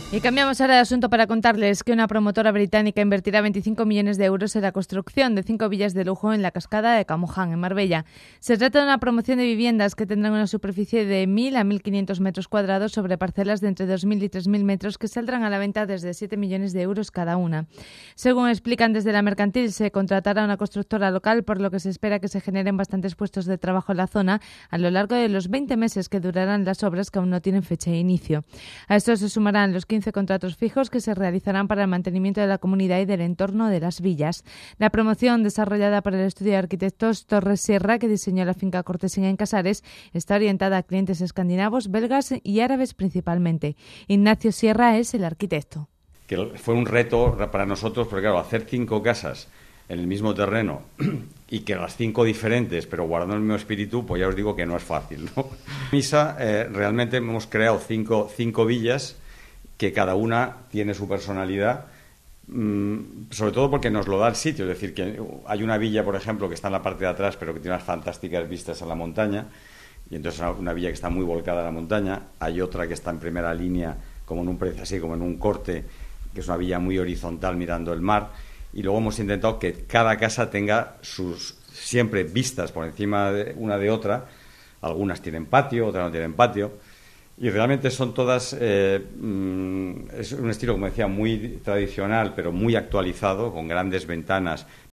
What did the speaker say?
Y cambiamos ahora de asunto para contarles que una promotora británica invertirá 25 millones de euros en la construcción de 5 villas de lujo en la cascada de Camoján, en Marbella. Se trata de una promoción de viviendas que tendrán una superficie de 1.000 a 1.500 metros cuadrados sobre parcelas de entre 2.000 y 3.000 metros que saldrán a la venta desde 7 millones de euros cada una. Según explican desde la mercantil, se contratará a una constructora local, por lo que se espera que se generen bastantes puestos de trabajo en la zona a lo largo de los 20 meses que durarán las obras, que aún no tienen fecha de inicio. A esto se sumarán los 15 contratos fijos que se realizarán para el mantenimiento de la comunidad y del entorno de las villas. La promoción, desarrollada por el estudio de arquitectos Torres Sierra, que diseñó la finca Cortesina en Casares, está orientada a clientes escandinavos, belgas y árabes principalmente. Ignacio Sierra es el arquitecto. Que fue un reto para nosotros, porque claro, hacer 5 casas en el mismo terreno y que las 5 diferentes, pero guardando el mismo espíritu, pues ya os digo que no es fácil, ¿no? Misa, realmente hemos creado 5 villas que cada una tiene su personalidad, sobre todo porque nos lo da el sitio. Es decir, que hay una villa, por ejemplo, que está en la parte de atrás, pero que tiene unas fantásticas vistas a la montaña, y entonces una villa que está muy volcada a la montaña. Hay otra que está en primera línea, como en un precio así, como en un corte, que es una villa muy horizontal mirando el mar. Y luego hemos intentado que cada casa tenga sus siempre vistas por encima de una de otra. Algunas tienen patio, otras no tienen patio. Y realmente son todas, es un estilo, como decía, muy tradicional, pero muy actualizado, con grandes ventanas,